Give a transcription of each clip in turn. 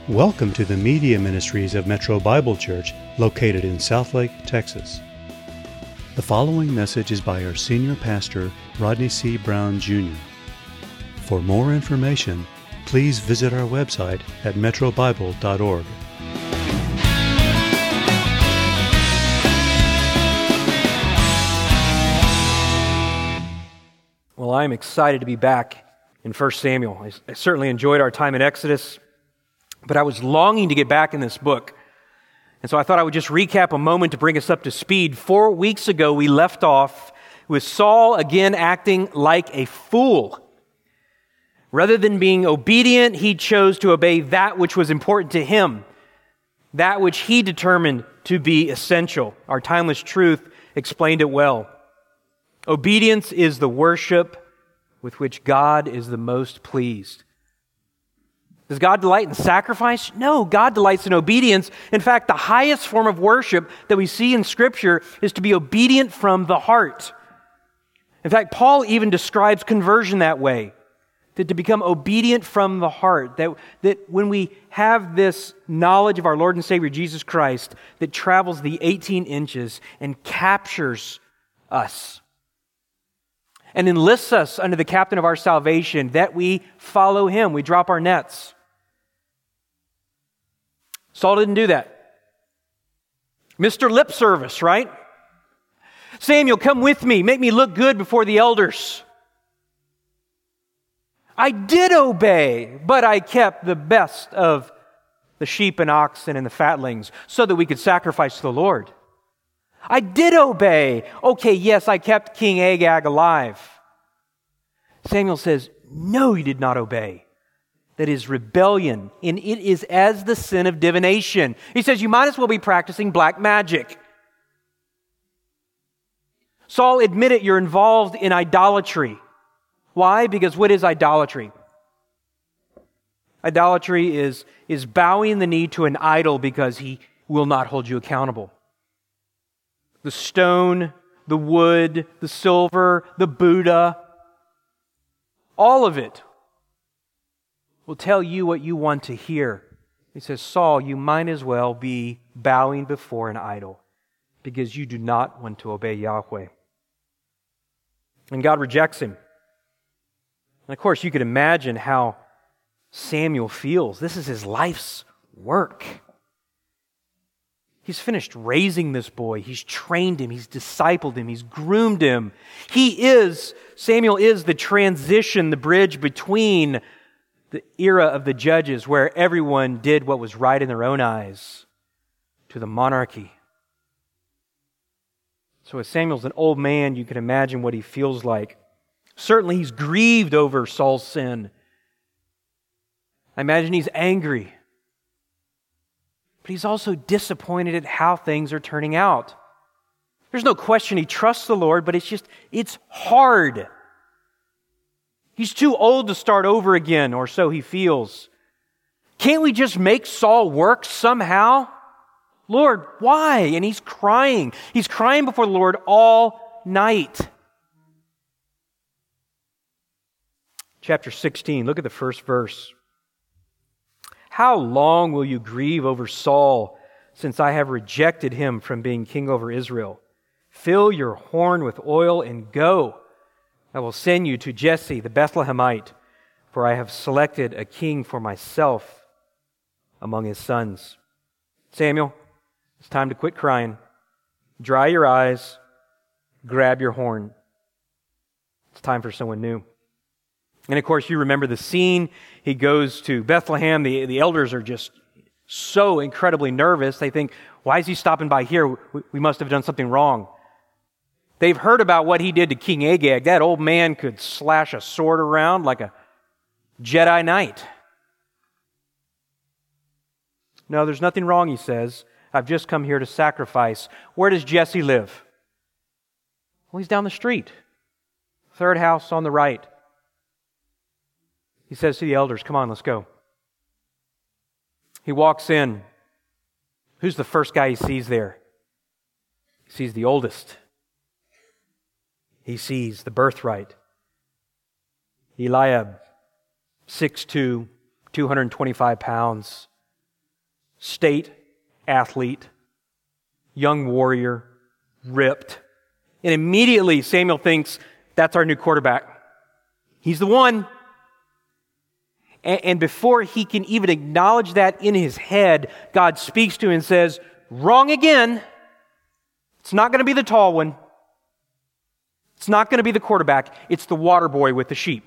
Welcome to the Media Ministries of Metro Bible Church, located in Southlake, Texas. The following message is by our senior pastor, Rodney C. Brown, Jr. For more information, please visit our website at metrobible.org. Well, I'm excited to be back in 1 Samuel. I certainly enjoyed our time in Exodus, but I was longing to get back in this book. And so I thought I would just recap a moment to bring us up to speed. 4 weeks ago, we left off with Saul again acting like a fool. Rather than being obedient, he chose to obey that which was important to him, that which he determined to be essential. Our Timeless Truth explained it well. Obedience is the worship with which God is the most pleased. Does God delight in sacrifice? No, God delights in obedience. In fact, the highest form of worship that we see in Scripture is to be obedient from the heart. In fact, Paul even describes conversion that way, that to become obedient from the heart, that when we have this knowledge of our Lord and Savior Jesus Christ that travels the 18 inches and captures us and enlists us under the captain of our salvation, that we follow Him, we drop our nets. Saul didn't do that. Mr. Lip Service, right? Samuel, come with me. Make me look good before the elders. I did obey, but I kept the best of the sheep and oxen and the fatlings so that we could sacrifice to the Lord. I did obey. Okay, yes, I kept King Agag alive. Samuel says, no, you did not obey. That is rebellion, and it is as the sin of divination. He says you might as well be practicing black magic. Saul, admit it, you're involved in idolatry. Why? Because what is idolatry? Idolatry is bowing the knee to an idol because he will not hold you accountable. The stone, the wood, the silver, the Buddha, all of it will tell you what you want to hear. He says, Saul, you might as well be bowing before an idol because you do not want to obey Yahweh. And God rejects him. And of course, you could imagine how Samuel feels. This is his life's work. He's raising this boy. He's trained him. He's discipled him. He's groomed him. Samuel is the transition, the bridge between the era of the judges where everyone did what was right in their own eyes to the monarchy. So as Samuel's an old man, you can imagine what he feels like. Certainly he's grieved over Saul's sin. I imagine he's angry. But he's also disappointed at how things are turning out. There's no question he trusts the Lord, but it's hard. He's too old to start over again, or so he feels. Can't we just make Saul work somehow? Lord, why? And he's crying. He's crying before the Lord all night. Chapter 16, look at the first verse. How long will you grieve over Saul, since I have rejected him from being king over Israel? Fill your horn with oil and go. I will send you to Jesse the Bethlehemite, for I have selected a king for myself among his sons. Samuel, it's time to quit crying. Dry your eyes. Grab your horn. It's time for someone new. And of course, you remember the scene. He goes to Bethlehem. The elders are just so incredibly nervous. They think, why is he stopping by here? We must have done something wrong. They've heard about what he did to King Agag. That old man could slash a sword around like a Jedi Knight. No, there's nothing wrong, he says. I've just come here to sacrifice. Where does Jesse live? Well, he's down the street. Third house on the right. He says to the elders, come on, let's go. He walks in. Who's the first guy he sees there? He sees the oldest. He sees the birthright. Eliab, 6'2", 225 pounds, state athlete, young warrior, ripped. And immediately Samuel thinks, that's our new quarterback. He's the one. And before he can even acknowledge that in his head, God speaks to him and says, wrong again. It's not going to be the tall one. It's not going to be the quarterback. It's the water boy with the sheep.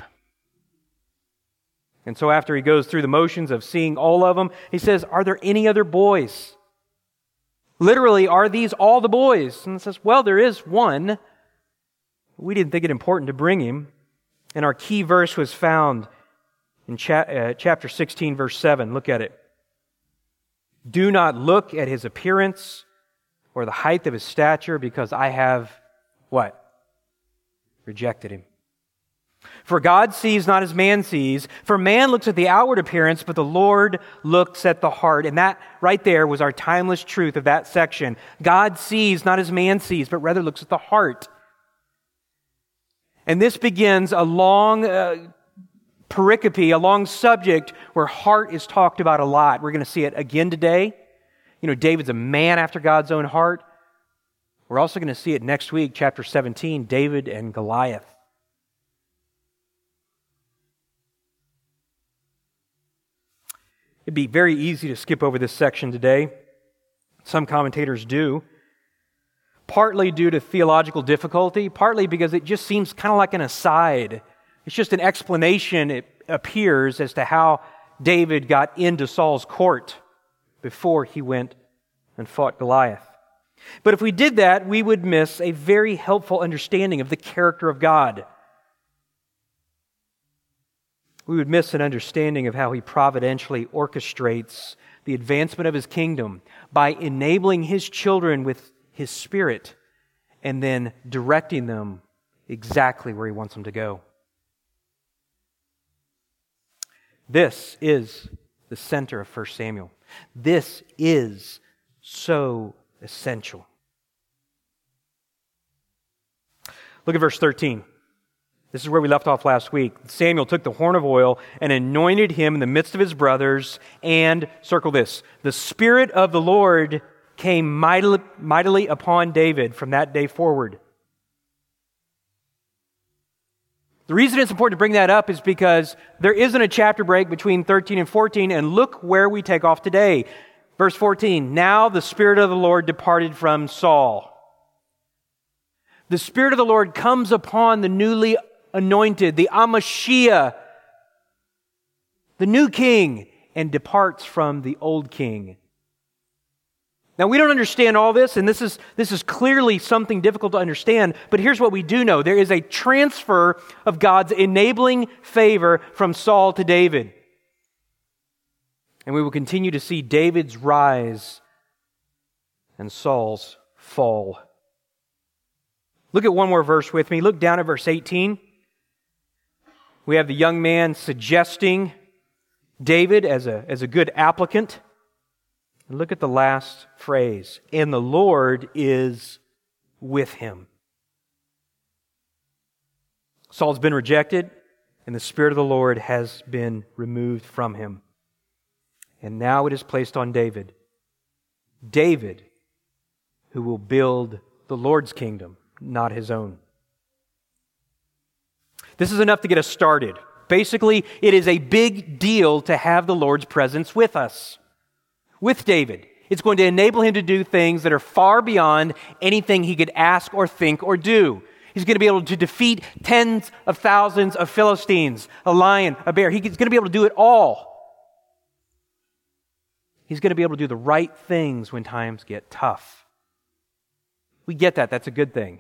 And so after he goes through the motions of seeing all of them, he says, are there any other boys? Literally, are these all the boys? And it says, well, there is one. We didn't think it important to bring him. And our key verse was found in chapter 16, verse 7. Look at it. Do not look at his appearance or the height of his stature, because I have, what? Rejected him. For God sees not as man sees. For man looks at the outward appearance, but the Lord looks at the heart. And that right there was our timeless truth of that section. God sees not as man sees, but rather looks at the heart. And this begins a long pericope, a long subject where heart is talked about a lot. We're going to see it again today. You know, David's a man after God's own heart. We're also going to see it next week, chapter 17, David and Goliath. It'd be very easy to skip over this section today. Some commentators do. Partly due to theological difficulty, partly because it just seems kind of like an aside. It's just an explanation, it appears, as to how David got into Saul's court before he went and fought Goliath. But if we did that, we would miss a very helpful understanding of the character of God. We would miss an understanding of how He providentially orchestrates the advancement of His kingdom by enabling His children with His Spirit and then directing them exactly where He wants them to go. This is the center of 1 Samuel. This is so essential. Look at verse 13. This is where we left off last week. Samuel took the horn of oil and anointed him in the midst of his brothers, and, circle this, the Spirit of the Lord came mightily upon David from that day forward. The reason it's important to bring that up is because there isn't a chapter break between 13 and 14, and look where we take off today. Verse 14, now the Spirit of the Lord departed from Saul. The Spirit of the Lord comes upon the newly anointed, the Amashiach, the new king, and departs from the old king. Now, we don't understand all this, and this is clearly something difficult to understand, but here's what we do know. There is a transfer of God's enabling favor from Saul to David. And we will continue to see David's rise and Saul's fall. Look at one more verse with me. Look down at verse 18. We have the young man suggesting David as a good applicant. And look at the last phrase. And the Lord is with him. Saul's been rejected, and the Spirit of the Lord has been removed from him. And now it is placed on David. David, who will build the Lord's kingdom, not his own. This is enough to get us started. Basically, it is a big deal to have the Lord's presence with us. With David. It's going to enable him to do things that are far beyond anything he could ask or think or do. He's going to be able to defeat tens of thousands of Philistines, a lion, a bear. He's going to be able to do it all. He's going to be able to do the right things when times get tough. We get that. That's a good thing.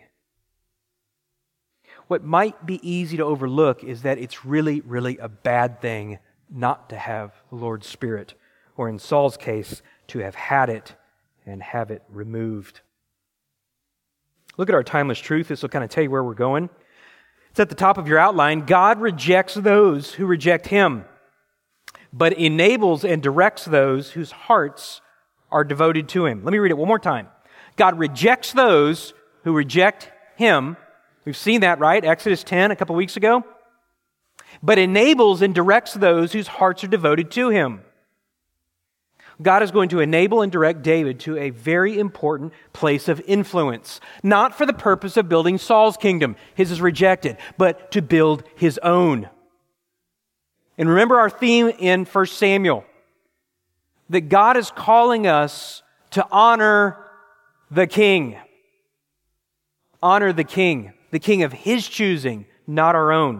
What might be easy to overlook is that it's really, really a bad thing not to have the Lord's Spirit, or in Saul's case, to have had it and have it removed. Look at our timeless truth. This will kind of tell you where we're going. It's at the top of your outline. God rejects those who reject Him, but enables and directs those whose hearts are devoted to Him. Let me read it one more time. God rejects those who reject Him. We've seen that, right? Exodus 10 a couple weeks ago. But enables and directs those whose hearts are devoted to Him. God is going to enable and direct David to a very important place of influence, not for the purpose of building Saul's kingdom, his is rejected, but to build his own. And remember our theme in 1 Samuel, that God is calling us to honor the king. Honor the king of his choosing, not our own.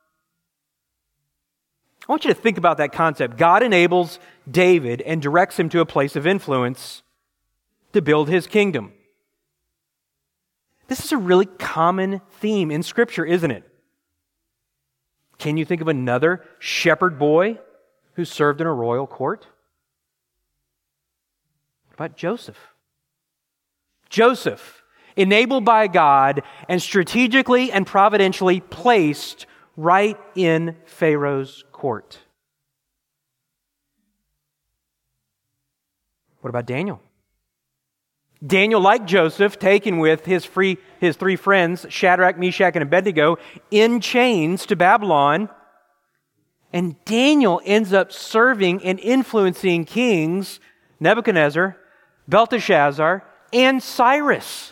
I want you to think about that concept. God enables David and directs him to a place of influence to build his kingdom. This is a really common theme in Scripture, isn't it? Can you think of another shepherd boy who served in a royal court? What about Joseph? Joseph, enabled by God and strategically and providentially placed right in Pharaoh's court. What about Daniel? Daniel, like Joseph, taken with his three friends, Shadrach, Meshach, and Abednego, in chains to Babylon. And Daniel ends up serving and influencing kings, Nebuchadnezzar, Belteshazzar, and Cyrus.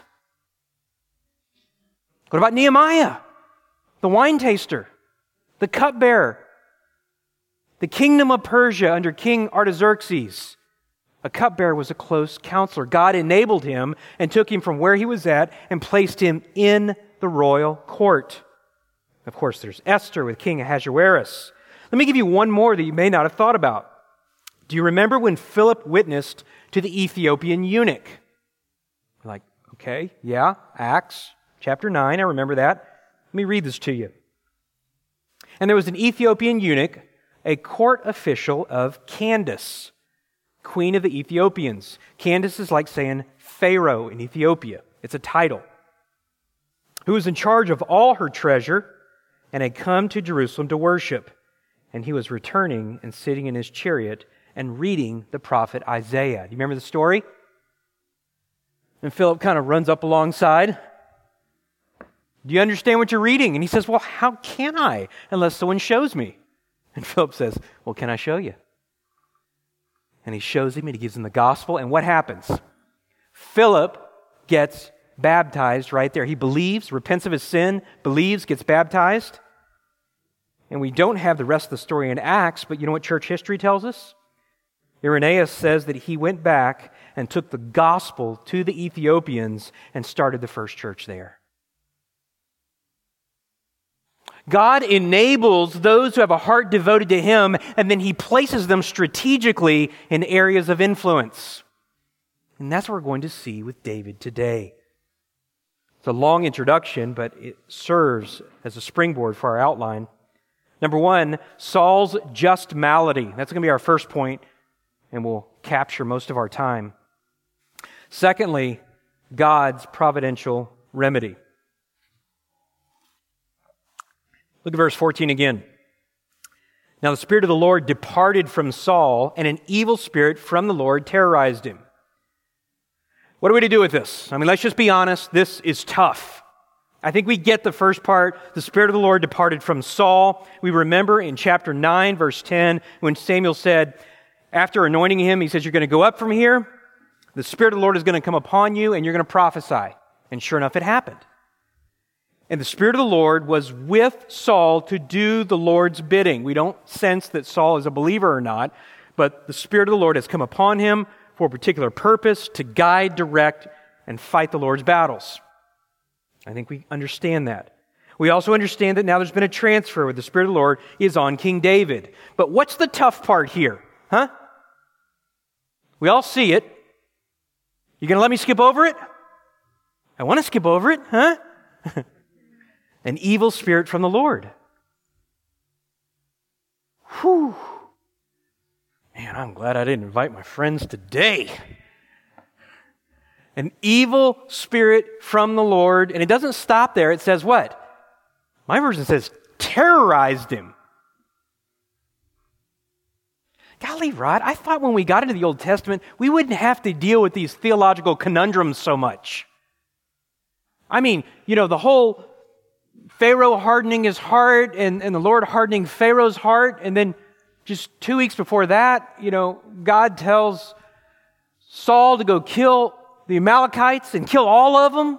What about Nehemiah, the wine taster, the cupbearer, the kingdom of Persia under King Artaxerxes? A cupbearer was a close counselor. God enabled him and took him from where he was at and placed him in the royal court. Of course, there's Esther with King Ahasuerus. Let me give you one more that you may not have thought about. Do you remember when Philip witnessed to the Ethiopian eunuch? You're like, okay, yeah, Acts chapter 9, I remember that. Let me read this to you. And there was an Ethiopian eunuch, a court official of Candace, queen of the Ethiopians. Candace is like saying Pharaoh in Ethiopia. It's a title. Who was in charge of all her treasure and had come to Jerusalem to worship. And he was returning and sitting in his chariot and reading the prophet Isaiah. Do you remember the story? And Philip kind of runs up alongside. Do you understand what you're reading? And he says, well, how can I unless someone shows me? And Philip says, well, can I show you? And he shows him and he gives him the gospel. And what happens? Philip gets baptized right there. He believes, repents of his sin, believes, gets baptized. And we don't have the rest of the story in Acts, but you know what church history tells us? Irenaeus says that he went back and took the gospel to the Ethiopians and started the first church there. God enables those who have a heart devoted to Him, and then He places them strategically in areas of influence. And that's what we're going to see with David today. It's a long introduction, but it serves as a springboard for our outline. Number one, Saul's just malady. That's going to be our first point, and we'll capture most of our time. Secondly, God's providential remedy. Look at verse 14 again. Now the Spirit of the Lord departed from Saul, and an evil spirit from the Lord terrorized him. What are we to do with this? I mean, let's just be honest. This is tough. I think we get the first part. The Spirit of the Lord departed from Saul. We remember in chapter 9, verse 10, when Samuel said, after anointing him, he says, you're going to go up from here. The Spirit of the Lord is going to come upon you, and you're going to prophesy. And sure enough, it happened. And the Spirit of the Lord was with Saul to do the Lord's bidding. We don't sense that Saul is a believer or not, but the Spirit of the Lord has come upon him for a particular purpose, to guide, direct, and fight the Lord's battles. I think we understand that. We also understand that now there's been a transfer where the Spirit of the Lord is on King David. But what's the tough part here? Huh? We all see it. You going to let me skip over it? I want to skip over it, huh? An evil spirit from the Lord. Whew. Man, I'm glad I didn't invite my friends today. An evil spirit from the Lord. And it doesn't stop there. It says what? My version says terrorized him. Golly, Rod, I thought when we got into the Old Testament, we wouldn't have to deal with these theological conundrums so much. I mean, the whole Pharaoh hardening his heart and the Lord hardening Pharaoh's heart, and then Just 2 weeks before that, God tells Saul to go kill the Amalekites and kill all of them.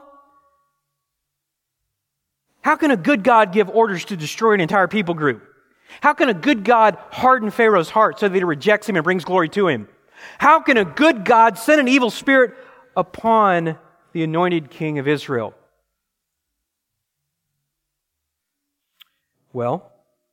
How can a good God give orders to destroy an entire people group? How can a good God harden Pharaoh's heart so that he rejects him and brings glory to him? How can a good God send an evil spirit upon the anointed king of Israel? Well,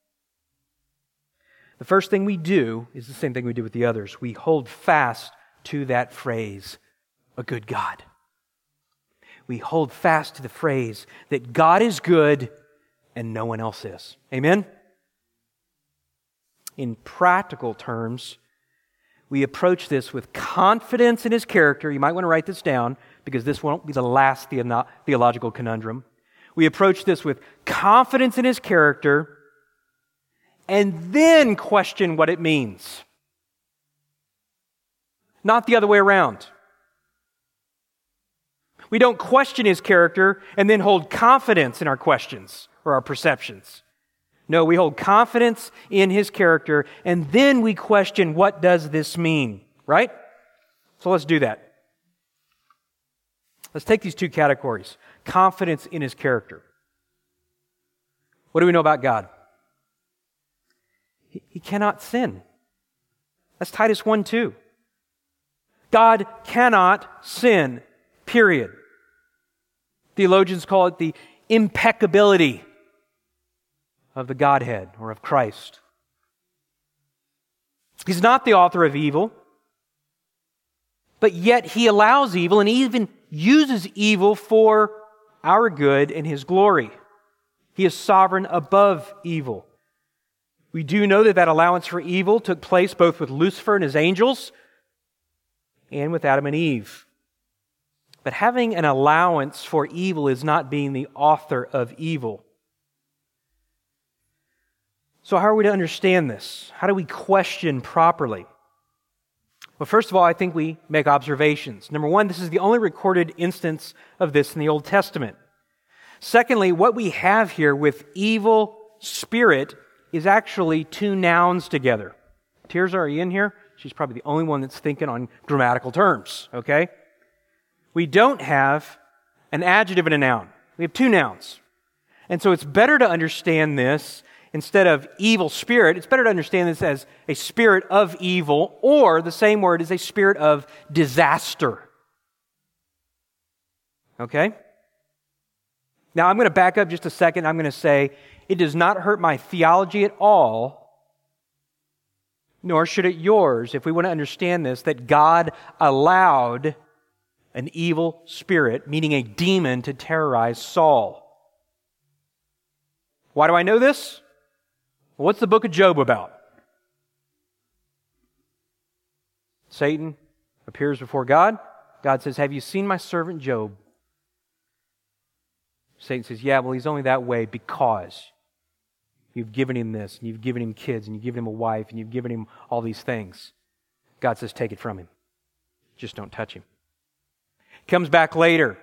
the first thing we do is the same thing we do with the others. We hold fast to that phrase, a good God. We hold fast to the phrase that God is good and no one else is. Amen? In practical terms, we approach this with confidence in His character. You might want to write this down because this won't be the last theological conundrum. We approach this with confidence in His character and then question what it means. Not the other way around. We don't question His character and then hold confidence in our questions or our perceptions. No, we hold confidence in His character and then we question, what does this mean? Right? So let's do that. Let's take these two categories. Confidence in His character. What do we know about God? He cannot sin. That's Titus 1:2. God cannot sin, period. Theologians call it the impeccability of the Godhead or of Christ. He's not the author of evil, but yet He allows evil and He even uses evil for our good and His glory. He is sovereign above evil. We do know that allowance for evil took place both with Lucifer and his angels and with Adam and Eve. But having an allowance for evil is not being the author of evil. So how are we to understand this? How do we question properly? Well, first of all, I think we make observations. Number one, this is the only recorded instance of this in the Old Testament. Secondly, what we have here with evil spirit is actually two nouns together. Tirza, are you in here? She's probably the only one that's thinking on grammatical terms, okay? We don't have an adjective and a noun. We have two nouns. And so it's better to understand this instead of evil spirit. It's better to understand this as a spirit of evil, or the same word is a spirit of disaster. Okay? Now I'm going to back up just a second. I'm going to say it does not hurt my theology at all, nor should it yours, if we want to understand this, that God allowed an evil spirit, meaning a demon, to terrorize Saul. Why do I know this? Well, what's the book of Job about? Satan appears before God. God says, "Have you seen my servant Job?" Satan says, "Yeah, well, he's only that way because you've given him this, and you've given him kids, and you've given him a wife, and you've given him all these things." God says, "Take it from him. Just don't touch him." Comes back later.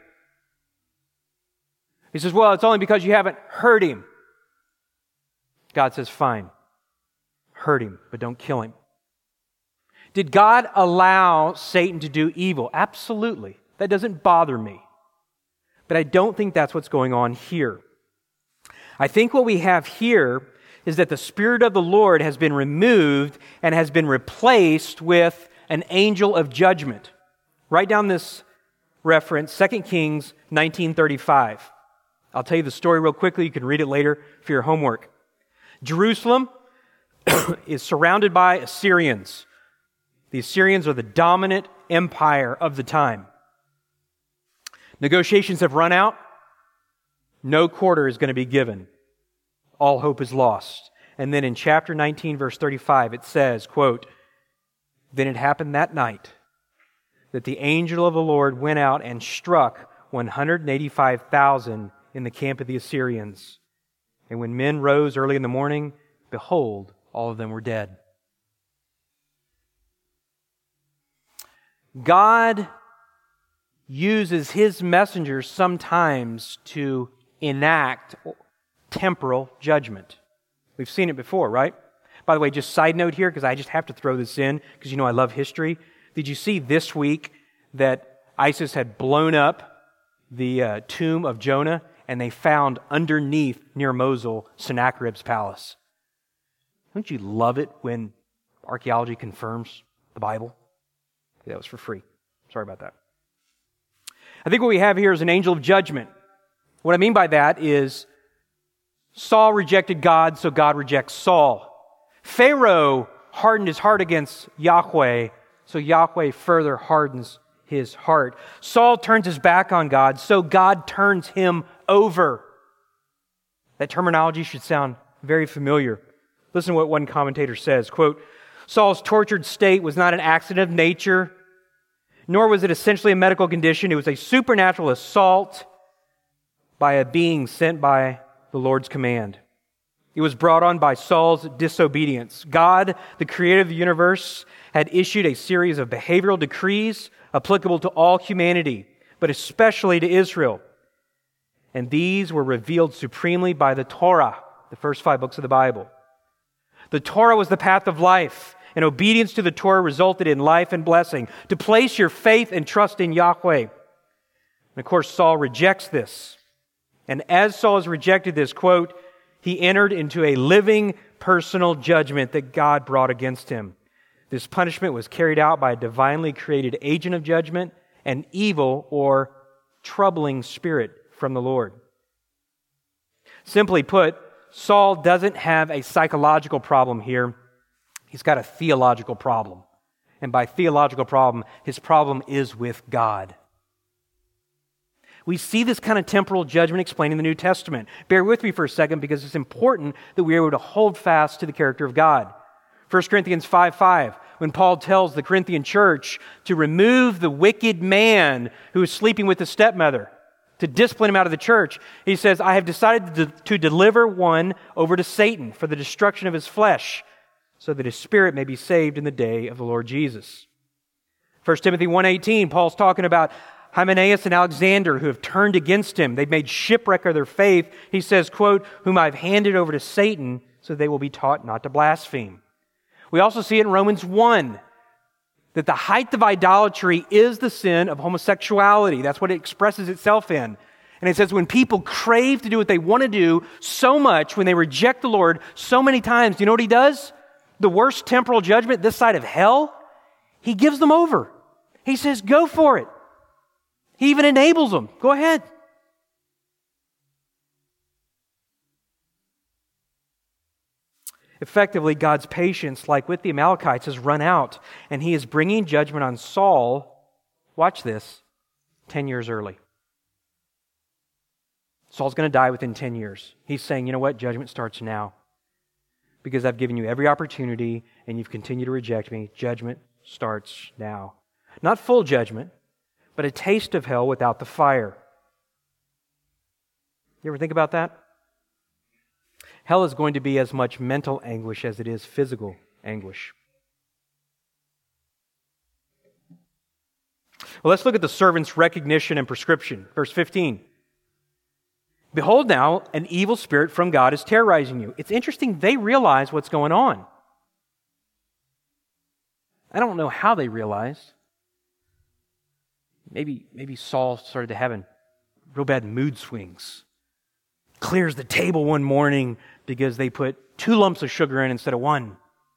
He says, "Well, it's only because you haven't hurt him." God says, "Fine. Hurt him, but don't kill him." Did God allow Satan to do evil? Absolutely. That doesn't bother me. But I don't think that's what's going on here. I think what we have here is that the Spirit of the Lord has been removed and has been replaced with an angel of judgment. Write down this reference, 2 Kings 19:35. I'll tell you the story real quickly. You can read it later for your homework. Jerusalem is surrounded by Assyrians. The Assyrians are the dominant empire of the time. Negotiations have run out. No quarter is going to be given. All hope is lost. And then in chapter 19, verse 35, it says, quote, "Then it happened that night that the angel of the Lord went out and struck 185,000 in the camp of the Assyrians. And when men rose early in the morning, behold, all of them were dead." God uses His messengers sometimes to enact temporal judgment. We've seen it before, right? By the way, just side note here, because I just have to throw this in, because you know I love history. Did you see this week that ISIS had blown up the tomb of Jonah, and they found underneath, near Mosul, Sennacherib's palace? Don't you love it when archaeology confirms the Bible? That was for free. Sorry about that. I think what we have here is an angel of judgment. What I mean by that is Saul rejected God, so God rejects Saul. Pharaoh hardened his heart against Yahweh, so Yahweh further hardens his heart. Saul turns his back on God, so God turns him over. That terminology should sound very familiar. Listen to what one commentator says, quote, Saul's tortured state was not an accident of nature, nor was it essentially a medical condition. It was a supernatural assault by a being sent by the Lord's command. It was brought on by Saul's disobedience. God, the creator of the universe, had issued a series of behavioral decrees applicable to all humanity, but especially to Israel. And these were revealed supremely by the Torah, the first 5 books of the Bible. The Torah was the path of life, and obedience to the Torah resulted in life and blessing. To place your faith and trust in Yahweh. And of course, Saul rejects this. And as Saul has rejected this, quote, he entered into a living personal judgment that God brought against him. This punishment was carried out by a divinely created agent of judgment, an evil or troubling spirit from the Lord. Simply put, Saul doesn't have a psychological problem here. He's got a theological problem. And by theological problem, his problem is with God. We see this kind of temporal judgment explained in the New Testament. Bear with me for a second because it's important that we are able to hold fast to the character of God. 1 Corinthians 5:5, when Paul tells the Corinthian church to remove the wicked man who is sleeping with the stepmother, to discipline him out of the church, he says, I have decided to deliver one over to Satan for the destruction of his flesh, so that his spirit may be saved in the day of the Lord Jesus. 1 Timothy 1:18, Paul's talking about Hymenaeus and Alexander who have turned against him. They've made shipwreck of their faith. He says, quote, whom I've handed over to Satan so they will be taught not to blaspheme. We also see it in Romans 1 that the height of idolatry is the sin of homosexuality. That's what it expresses itself in. And it says when people crave to do what they want to do so much, when they reject the Lord so many times, do you know what he does? The worst temporal judgment this side of hell, he gives them over. He says, go for it. He even enables them. Go ahead. Effectively, God's patience, like with the Amalekites, has run out, and he is bringing judgment on Saul, watch this, 10 years early. Saul's going to die within 10 years. He's saying, you know what? Judgment starts now. Because I've given you every opportunity, and you've continued to reject me. Judgment starts now. Not full judgment, but a taste of hell without the fire. You ever think about that? Hell is going to be as much mental anguish as it is physical anguish. Well, let's look at the servant's recognition and prescription. Verse 15. Behold now, an evil spirit from God is terrorizing you. It's interesting, they realize what's going on. I don't know how they realized. Maybe Saul started having real bad mood swings. Clears the table one morning because they put 2 lumps of sugar in instead of 1.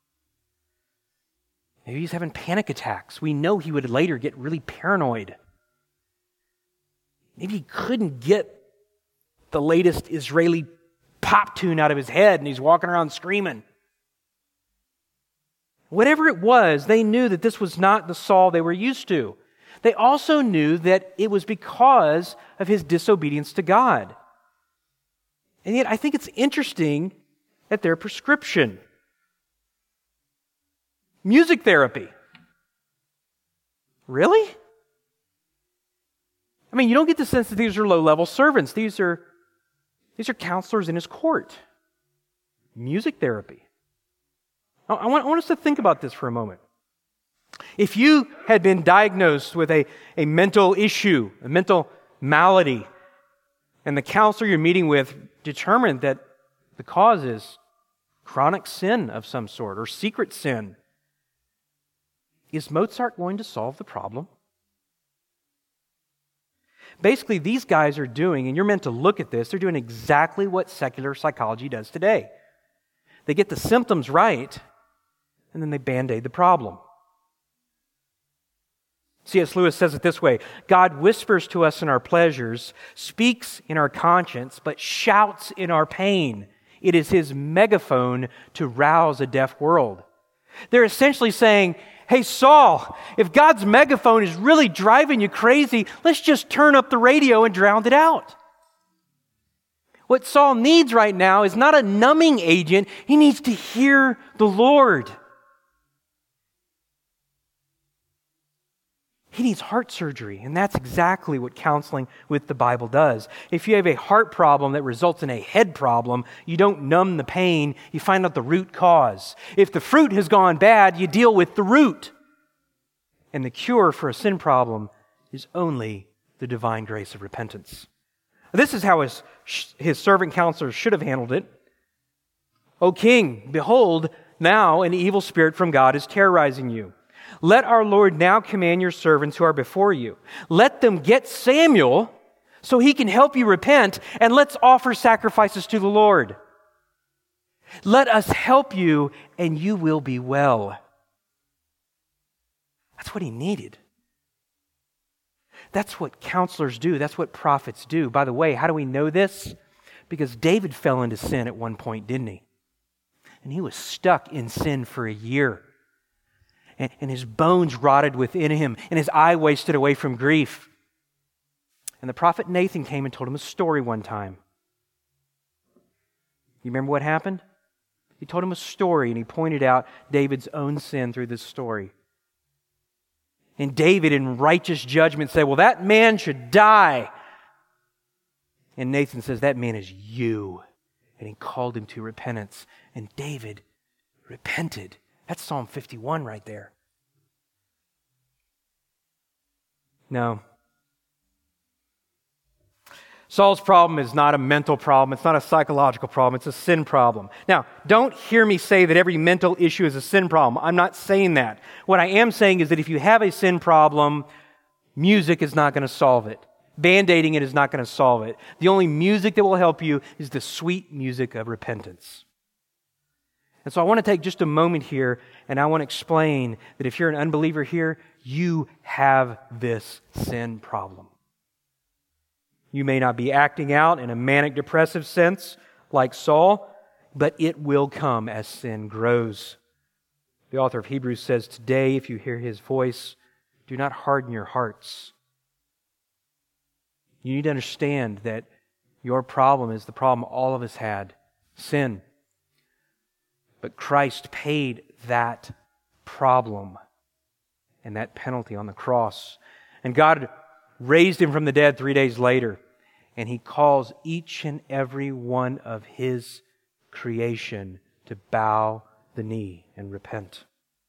Maybe he's having panic attacks. We know he would later get really paranoid. Maybe he couldn't get the latest Israeli pop tune out of his head and he's walking around screaming. Whatever it was, they knew that this was not the Saul they were used to. They also knew that it was because of his disobedience to God. And yet I think it's interesting at their prescription. Music therapy. Really? I mean, you don't get the sense that these are low-level servants. These are counselors in his court. Music therapy. I want us to think about this for a moment. If you had been diagnosed with a mental issue, a mental malady, and the counselor you're meeting with determined that the cause is chronic sin of some sort or secret sin. Is Mozart going to solve the problem? Basically, these guys are doing, and you're meant to look at this, they're doing exactly what secular psychology does today. They get the symptoms right, and then they band-aid the problem. C.S. Lewis says it this way: God whispers to us in our pleasures, speaks in our conscience, but shouts in our pain. It is His megaphone to rouse a deaf world. They're essentially saying, hey, Saul, if God's megaphone is really driving you crazy, let's just turn up the radio and drown it out. What Saul needs right now is not a numbing agent. He needs to hear the Lord. He needs heart surgery, and that's exactly what counseling with the Bible does. If you have a heart problem that results in a head problem, you don't numb the pain, you find out the root cause. If the fruit has gone bad, you deal with the root. And the cure for a sin problem is only the divine grace of repentance. This is how his servant counselors should have handled it. O king, behold, now an evil spirit from God is terrorizing you. Let our Lord now command your servants who are before you. Let them get Samuel so he can help you repent, and let's offer sacrifices to the Lord. Let us help you, and you will be well. That's what he needed. That's what counselors do. That's what prophets do. By the way, how do we know this? Because David fell into sin at one point, didn't he? And he was stuck in sin for a year. And his bones rotted within him, and his eye wasted away from grief. And the prophet Nathan came and told him a story one time. You remember what happened? He told him a story, and he pointed out David's own sin through this story. And David, in righteous judgment, said, well, that man should die. And Nathan says, that man is you. And he called him to repentance. And David repented. That's Psalm 51 right there. No. Saul's problem is not a mental problem. It's not a psychological problem. It's a sin problem. Now, don't hear me say that every mental issue is a sin problem. I'm not saying that. What I am saying is that if you have a sin problem, music is not going to solve it. Band-aiding it is not going to solve it. The only music that will help you is the sweet music of repentance. And so I want to take just a moment here, and I want to explain that if you're an unbeliever here, you have this sin problem. You may not be acting out in a manic depressive sense like Saul, but it will come as sin grows. The author of Hebrews says, today, if you hear His voice, do not harden your hearts. You need to understand that your problem is the problem all of us had, sin. But Christ paid that problem and that penalty on the cross. And God raised Him from the dead 3 days later. And He calls each and every one of His creation to bow the knee and repent.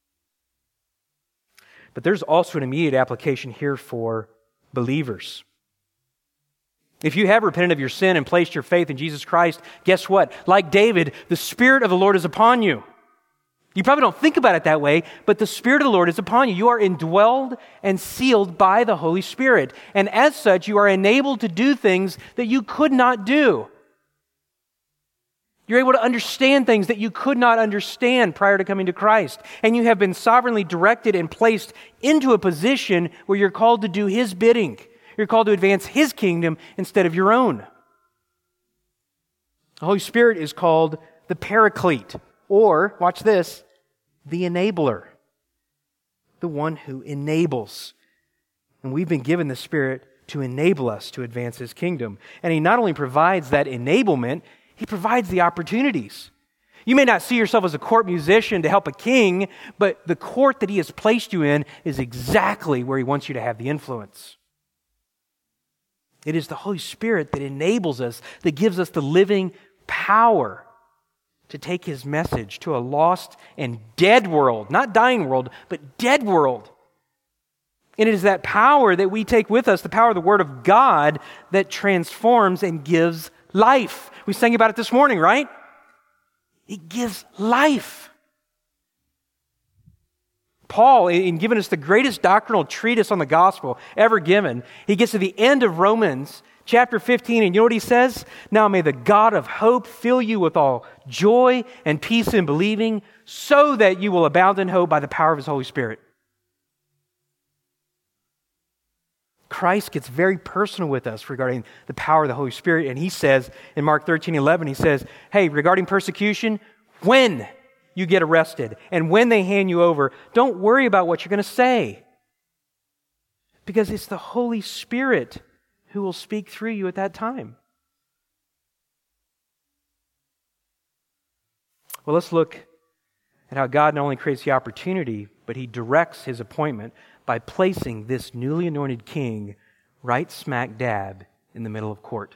But there's also an immediate application here for believers. If you have repented of your sin and placed your faith in Jesus Christ, guess what? Like David, the Spirit of the Lord is upon you. You probably don't think about it that way, but the Spirit of the Lord is upon you. You are indwelled and sealed by the Holy Spirit. And as such, you are enabled to do things that you could not do. You're able to understand things that you could not understand prior to coming to Christ. And you have been sovereignly directed and placed into a position where you're called to do His bidding. You're called to advance His kingdom instead of your own. The Holy Spirit is called the Paraclete, or, watch this, the enabler. The one who enables. And we've been given the Spirit to enable us to advance His kingdom. And He not only provides that enablement, He provides the opportunities. You may not see yourself as a court musician to help a king, but the court that He has placed you in is exactly where He wants you to have the influence. It is the Holy Spirit that enables us, that gives us the living power to take His message to a lost and dead world, not dying world, but dead world. And it is that power that we take with us, the power of the Word of God, that transforms and gives life. We sang about it this morning, right? It gives life. Paul, in giving us the greatest doctrinal treatise on the gospel ever given, he gets to the end of Romans chapter 15, and you know what he says? Now may the God of hope fill you with all joy and peace in believing, so that you will abound in hope by the power of His Holy Spirit. Christ gets very personal with us regarding the power of the Holy Spirit, and he says in Mark 13:11, he says, hey, regarding persecution, when you get arrested and when they hand you over, don't worry about what you're going to say, because it's the Holy Spirit who will speak through you at that time. Well, let's look at how God not only creates the opportunity, but He directs His appointment by placing this newly anointed king right smack dab in the middle of court.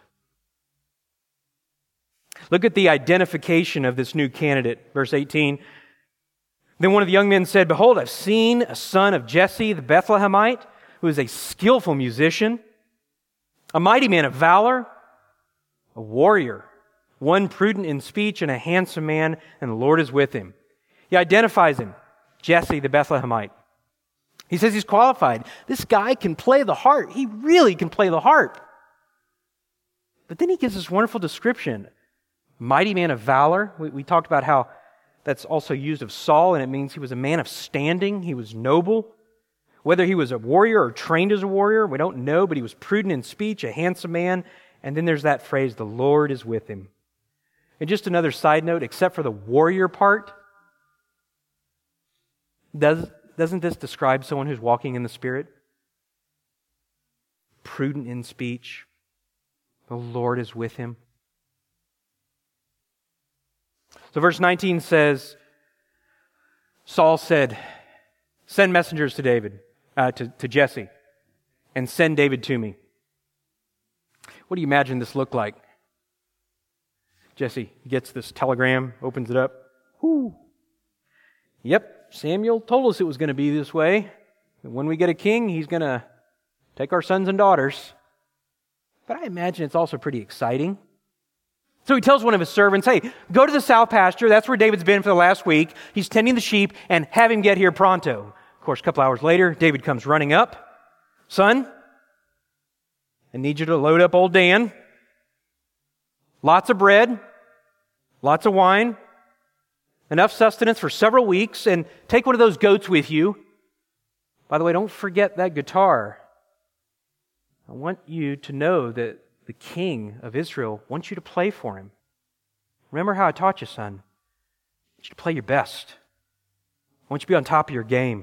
Look at the identification of this new candidate. Verse 18. Then one of the young men said, behold, I've seen a son of Jesse the Bethlehemite, who is a skillful musician, a mighty man of valor, a warrior, one prudent in speech and a handsome man, and the Lord is with him. He identifies him, Jesse the Bethlehemite. He says he's qualified. This guy can play the harp. He really can play the harp. But then he gives this wonderful description. Mighty man of valor. We talked about how that's also used of Saul, and it means he was a man of standing. He was noble. Whether he was a warrior or trained as a warrior, we don't know, but he was prudent in speech, a handsome man. And then there's that phrase, the Lord is with him. And just another side note, except for the warrior part, doesn't this describe someone who's walking in the Spirit? Prudent in speech. The Lord is with him. So verse 19 says, Saul said, send messengers to David, to Jesse, and send David to me. What do you imagine this looked like? Jesse gets this telegram, opens it up. Whoo! Yep, Samuel told us it was going to be this way. When we get a king, he's going to take our sons and daughters. But I imagine it's also pretty exciting. So he tells one of his servants, hey, go to the south pasture. That's where David's been for the last week. He's tending the sheep, and have him get here pronto. Of course, a couple hours later, David comes running up. Son, I need you to load up old Dan. Lots of bread, lots of wine, enough sustenance for several weeks, and take one of those goats with you. By the way, don't forget that guitar. I want you to know that the king of Israel wants you to play for him. Remember how I taught you, son. I want you to play your best. I want you to be on top of your game.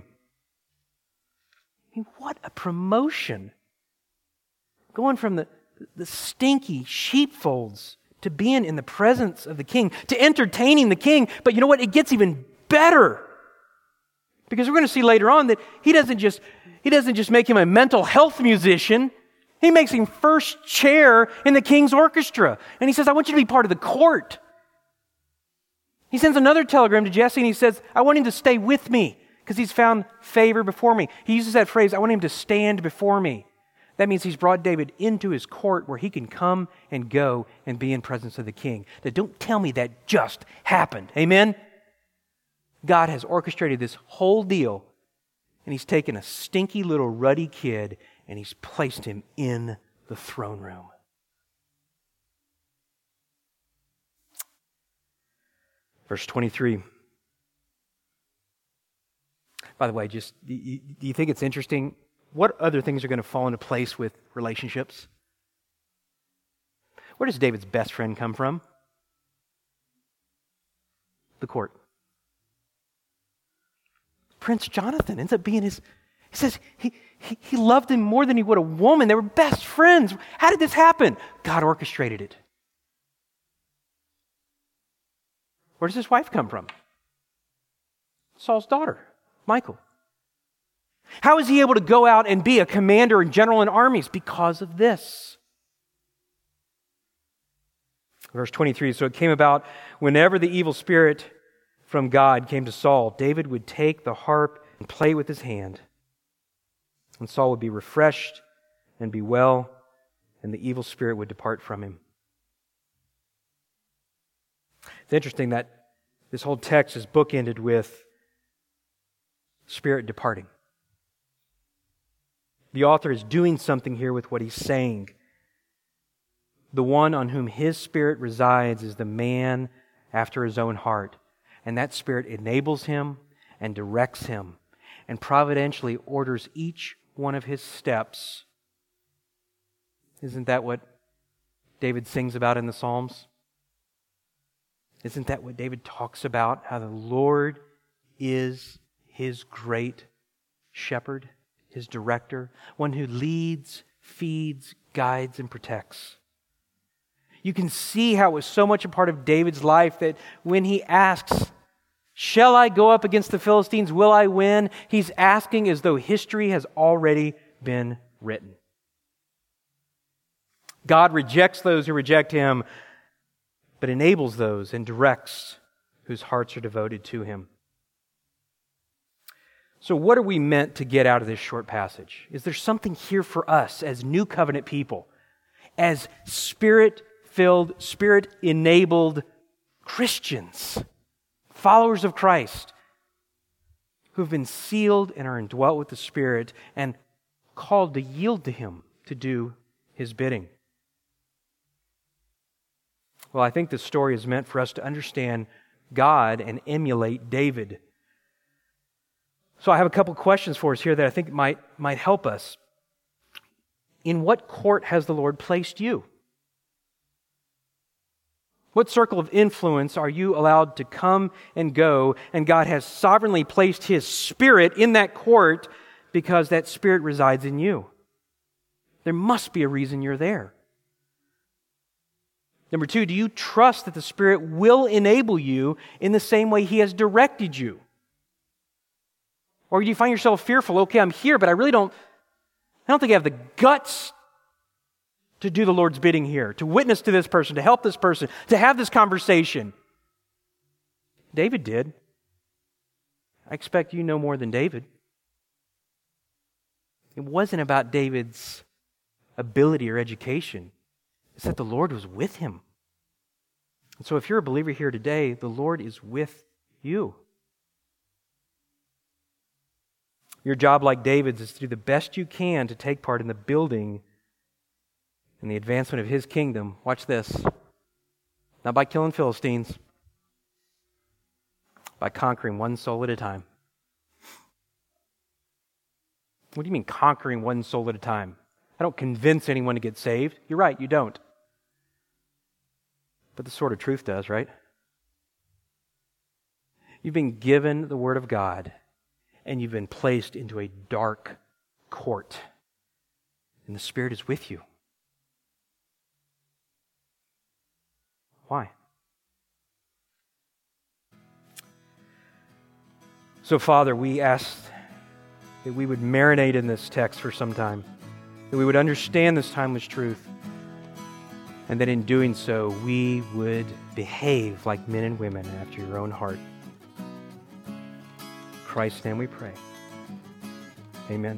I mean, what a promotion. Going from the stinky sheepfolds to being in the presence of the king, to entertaining the king. But you know what? It gets even better. Because we're going to see later on that he doesn't just make him a mental health musician. He makes him first chair in the king's orchestra. And he says, I want you to be part of the court. He sends another telegram to Jesse and he says, I want him to stay with me because he's found favor before me. He uses that phrase, I want him to stand before me. That means he's brought David into his court where he can come and go and be in presence of the king. Now, don't tell me that just happened. Amen? God has orchestrated this whole deal, and he's taken a stinky little ruddy kid and he's placed him in the throne room. Verse 23. By the way, do you think it's interesting? What other things are going to fall into place with relationships? Where does David's best friend come from? The court. Prince Jonathan ends up being his... He says he loved him more than he would a woman. They were best friends. How did this happen? God orchestrated it. Where does his wife come from? Saul's daughter, Michal. How is he able to go out and be a commander and general in armies? Because of this. Verse 23, so it came about whenever the evil spirit from God came to Saul, David would take the harp and play with his hand. And Saul would be refreshed and be well, and the evil spirit would depart from him. It's interesting that This whole text is bookended with Spirit departing. The author is doing something here with what he's saying. The one on whom His Spirit resides is the man after His own heart. And that Spirit enables him and directs him and providentially orders each one of his steps. Isn't that what David sings about in the Psalms? Isn't that what David talks about? How the Lord is his great shepherd, his director, one who leads, feeds, guides, and protects. You can see how it was so much a part of David's life that when he asks, "Shall I go up against the Philistines? Will I win?" He's asking as though history has already been written. God rejects those who reject Him, but enables those and directs whose hearts are devoted to Him. So what are we meant to get out of this short passage? Is there something here for us as New Covenant people, as Spirit-filled, Spirit-enabled Christians, followers of Christ, who have been sealed and are indwelt with the Spirit and called to yield to Him, to do His bidding? Well, I think this story is meant for us to understand God and emulate David. So I have a couple questions for us here that I think might help us. In what court has the Lord placed you? What circle of influence are you allowed to come and go, and God has sovereignly placed His Spirit in that court because that Spirit resides in you? There must be a reason you're there. Number two, do you trust that the Spirit will enable you in the same way He has directed you? Or do you find yourself fearful? Okay, I'm here, but I don't think I have the guts to do the Lord's bidding here, to witness to this person, to help this person, to have this conversation. David did. I expect you know more than David. It wasn't about David's ability or education. It's that the Lord was with him. And so if you're a believer here today, the Lord is with you. Your job, like David's, is to do the best you can to take part in the building and the advancement of His kingdom. Watch this. Not by killing Philistines, by conquering one soul at a time. What do you mean conquering one soul at a time? I don't convince anyone to get saved. You're right, you don't. But the sword of truth does, right? You've been given the Word of God, and you've been placed into a dark court, and the Spirit is with you. Why? So, Father, we ask that we would marinate in this text for some time, that we would understand this timeless truth, and that in doing so, we would behave like men and women after your own heart. In Christ's name we pray. Amen.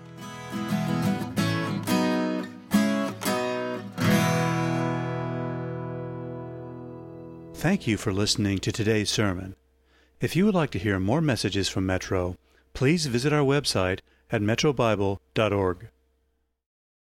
Thank you for listening to today's sermon. If you would like to hear more messages from Metro, please visit our website at metrobible.org.